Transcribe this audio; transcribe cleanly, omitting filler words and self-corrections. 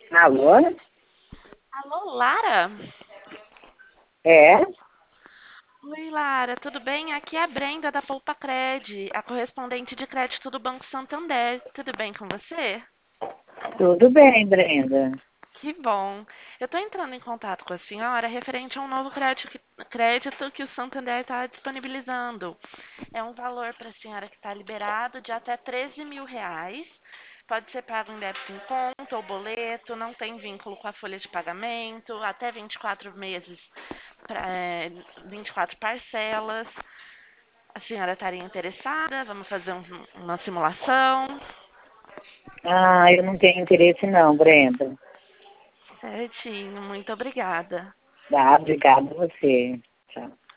Alô? Alô, Lara? É? Oi, Lara, tudo bem? Aqui é a Brenda da Poupa Cred, a correspondente de crédito do Banco Santander. Tudo bem com você? Tudo bem, Brenda. Que bom. Eu estou entrando em contato com a senhora referente a um novo crédito que o Santander está disponibilizando. É um valor para a senhora que está liberado de até R$ 13.000. Pode ser pago em débito em conta ou boleto, não tem vínculo com a folha de pagamento, até 24 meses, 24 parcelas. A senhora estaria interessada? Vamos fazer uma simulação? Ah, eu não tenho interesse não, Brenda. Certinho, muito obrigada. Tá, obrigada a você. Tchau.